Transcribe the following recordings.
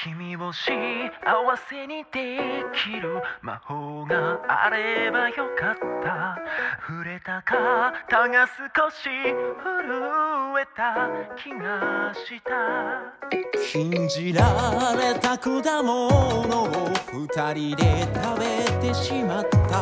君を幸せにできる魔法があればよかった。触れた肩が少し震えた気がした。 禁じられた果物を二人で食べてしまった。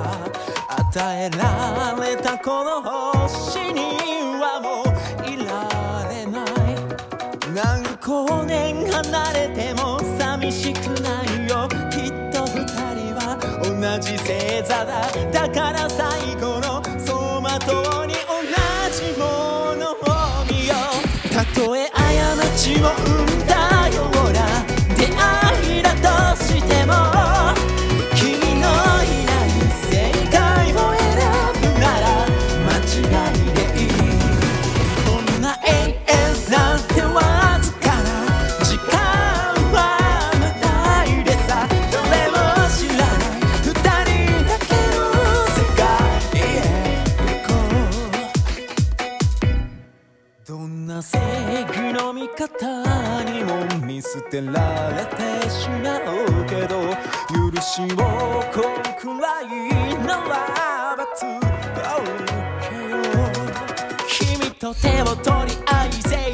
与えられたこの星にはもういられない。何光年離れても寂しくないよ。きっと二人は同じ星座だ。だから最後の走馬灯に同じものを見よう。たとえ過ちを生んだような出会いだとしても、君のいない正解を選ぶなら間違いでいい。こんな永遠なんてわずかな時間はまたいでさ。誰も知らない二人だけの世界へ行こう。どんな正義の味方にも見捨てられてしまうけど、許しをこうくらいなら罰を受けよう。君と手を取り合い青